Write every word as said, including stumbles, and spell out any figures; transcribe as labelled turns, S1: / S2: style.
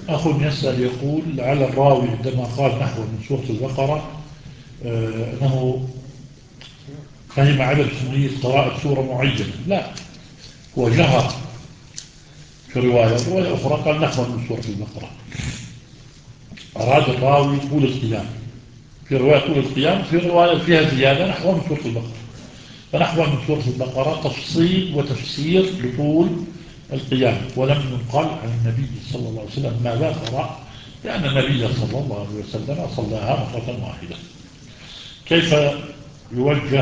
S1: أخ يسأل يقول لعل الراوي عندما قال نحو من سورة البقرة آه أنه فهم عدم سنية قراءة سورة معينة. لا، هو جهر في رواية ورواية أخرى قال نحو من سورة البقرة. أراد الراوي طول القيام، في رواية طول القيام، في رواية فيها زيادة نحو من سورة البقرة. فنحو من سورة البقرة تفصيل وتفسير لطول القيام، ولم ينقل عن النبي صلى الله عليه وسلم ماذا قرأ، لأن النبي صلى الله عليه وسلم صلاها مرة واحدة. كيف يوجه